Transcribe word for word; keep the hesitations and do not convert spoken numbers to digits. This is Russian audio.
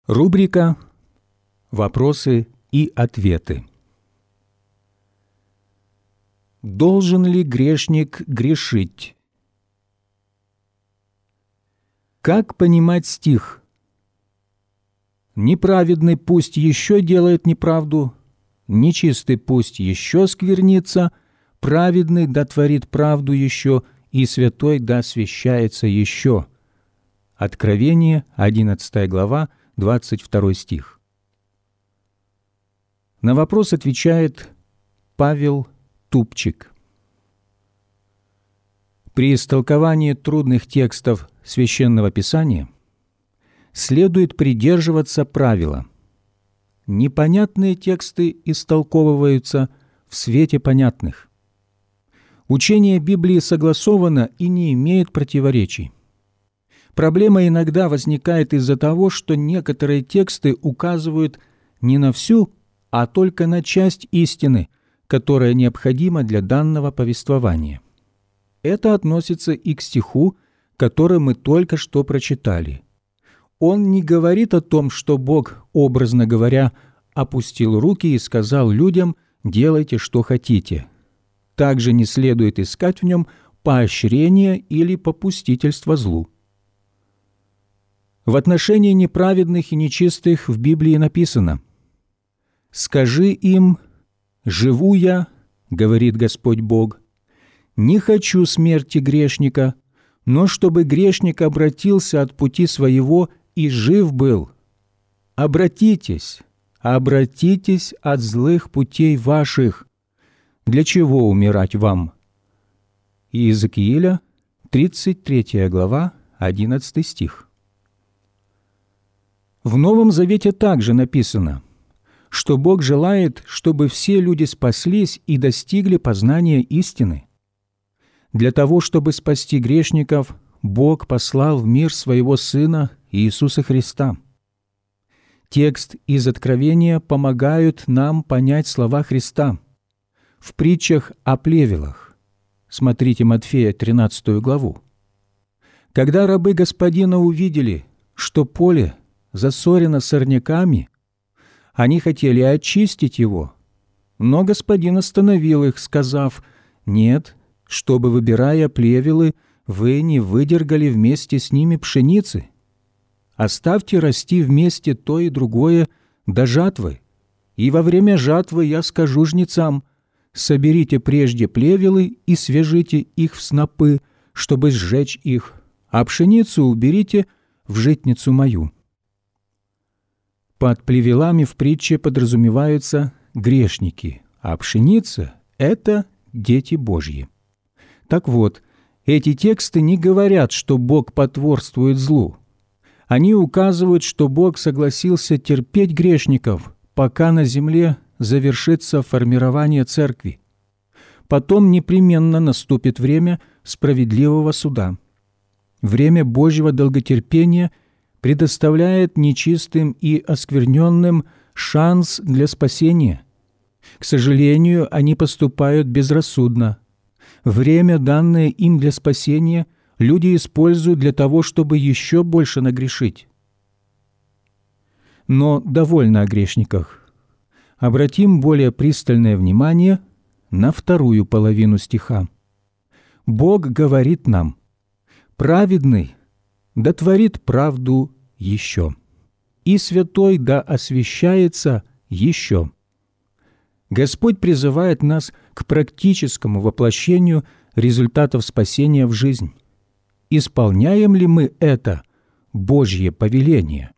Рубрика «Вопросы и ответы». Должен ли грешник грешить? Как понимать стих «Неправедный пусть еще делает неправду, нечистый пусть еще сквернится, праведный да творит правду еще, и святой да освящается еще». Откровение, одиннадцатая глава, двадцать второй стих. На вопрос отвечает Павел Тупчик. При истолковании трудных текстов Священного Писания следует придерживаться правила: непонятные тексты истолковываются в свете понятных. Учение Библии согласовано и не имеет противоречий. Проблема иногда возникает из-за того, что некоторые тексты указывают не на всю, а только на часть истины, которая необходима для данного повествования. Это относится и к стиху, который мы только что прочитали. Он не говорит о том, что Бог, образно говоря, опустил руки и сказал людям: «Делайте, что хотите». Также не следует искать в нем поощрения или попустительства злу. В отношении неправедных и нечистых в Библии написано: «Скажи им: живу я, говорит Господь Бог, не хочу смерти грешника, но чтобы грешник обратился от пути своего и жив был. Обратитесь, обратитесь от злых путей ваших. Для чего умирать вам?» Иезекииля, тридцать третья глава, одиннадцатый стих. В Новом Завете также написано, что Бог желает, чтобы все люди спаслись и достигли познания истины. Для того, чтобы спасти грешников, Бог послал в мир Своего Сына Иисуса Христа. Текст из Откровения помогают нам понять слова Христа. В притчах о плевелах, смотрите Матфея тринадцатую главу, когда рабы Господина увидели, что поле засорено сорняками, они хотели очистить его, но Господин остановил их, сказав: «Нет, чтобы, выбирая плевелы, вы не выдергали вместе с ними пшеницы. Оставьте расти вместе то и другое до жатвы, и во время жатвы я скажу жнецам: соберите прежде плевелы и свяжите их в снопы, чтобы сжечь их, а пшеницу уберите в житницу мою». Под плевелами в притче подразумеваются грешники, а пшеница – это дети Божьи. Так вот, эти тексты не говорят, что Бог потворствует злу. Они указывают, что Бог согласился терпеть грешников, пока на земле завершится формирование церкви. Потом непременно наступит время справедливого суда. Время Божьего долготерпения предоставляет нечистым и оскверненным шанс для спасения. К сожалению, они поступают безрассудно. Время, данное им для спасения, люди используют для того, чтобы еще больше нагрешить. Но довольно о грешниках. Обратим более пристальное внимание на вторую половину стиха. Бог говорит нам: «Праведный да творит правду еще, и святой да освящается еще». Господь призывает нас к практическому воплощению результатов спасения в жизнь. Исполняем ли мы это Божье повеление?